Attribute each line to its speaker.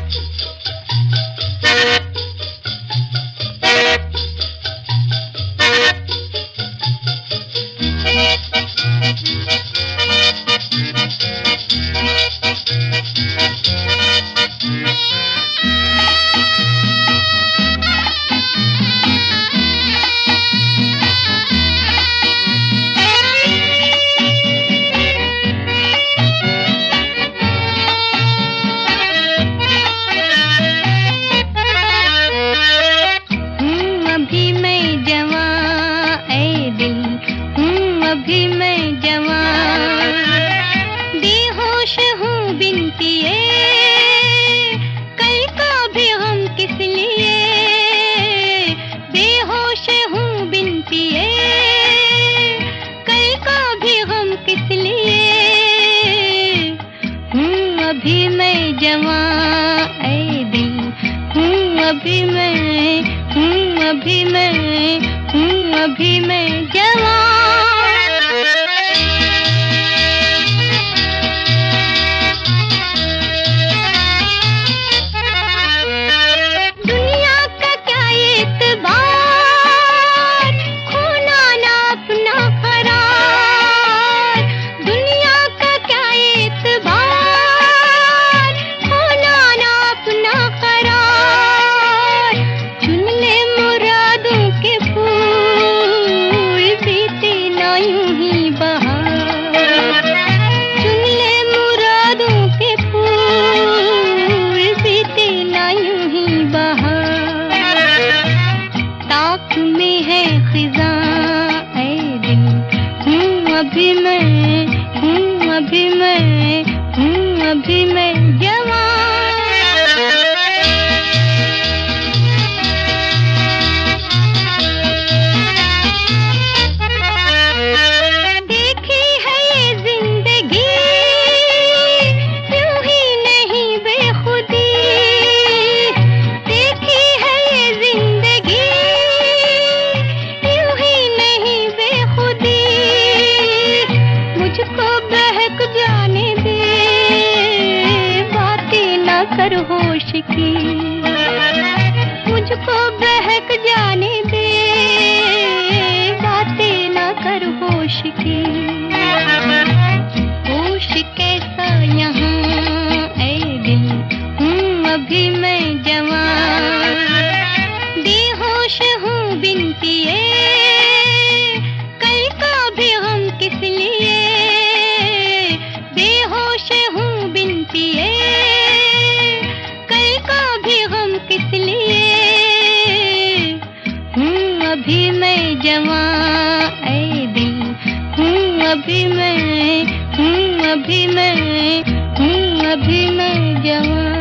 Speaker 1: अभी मैं जवान, बेहोश हूँ बिनतिए, कल का भी हम किस लिए। बेहोश हूँ बिनतिए, कल का भी हम किस लिए। हूँ अभी मैं जवान ऐ दिल, हूँ अभी मैं, हूँ अभी मैं, हूँ अभी मैं जवान। अभी मैं हूँ, अभी मैं हूँ, अभी मैं जवान। देखी है ये जिंदगी यूं ही नहीं बेखुदी, देखी है ये जिंदगी यूं ही नहीं बेखुदी। मुझको बहक जाने दे, बातें ना कर होश की। मुझको बहक जाने दे, बातें ना कर होश की। होश कैसा यहाँ ऐ दिल, हूँ अभी मैं जवान, बेहोश हूँ बिनतिए, कल का भी हम किस लिए। बेहोश हूँ बिनतिए, कल का भी हम किस लिए। हूँ अभी मैं जवान ऐ दिल, हूँ अभी मैं, हूँ अभी मैं, हूँ अभी मैं जवान।